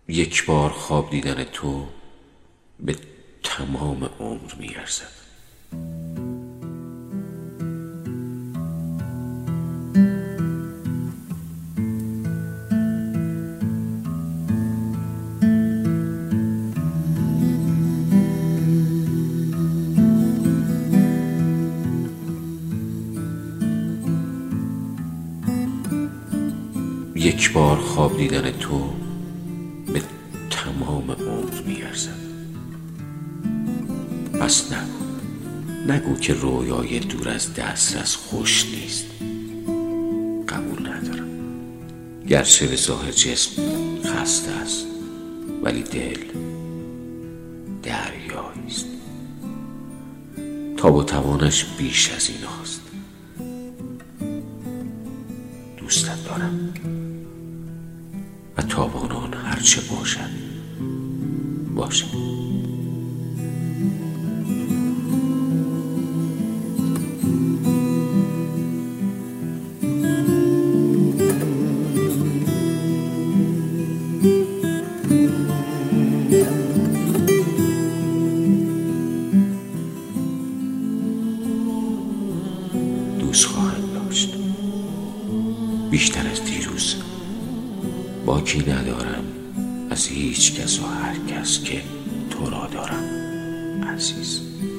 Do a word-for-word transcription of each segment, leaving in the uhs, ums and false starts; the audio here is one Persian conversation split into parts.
یک بار خواب دیدن تو به تمام عمر میارزد. یک بار خواب دیدن تو به تمام عمر میارزد. پس نگو نگو که رویای دور از دسترس خوش نیست. قبول ندارم. گرچه به ظاهر جسم خسته است، ولی دل دریایی است. تاب و توانش بیش از این هاست. دوستت دارم و تابان آن هرچه باشد باشد. دوست خواهم داشت بیشتر از دیروز. باکی ندارم از هیچ کس و هر کس که تو را دارم عزیز.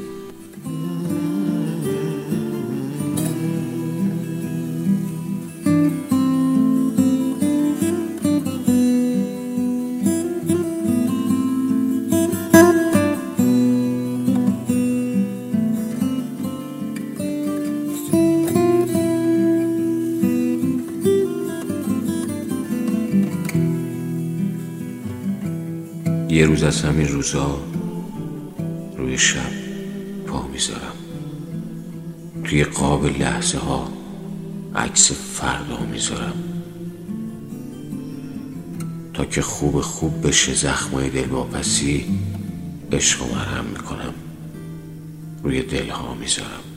یه روز از همین روزا روی شب پا میذارم، توی قاب لحظه ها عکس فردا میذارم، تا که خوب خوب بشه زخمای دلواپسی عشق و مرهم میکنم، روی دلها میذارم.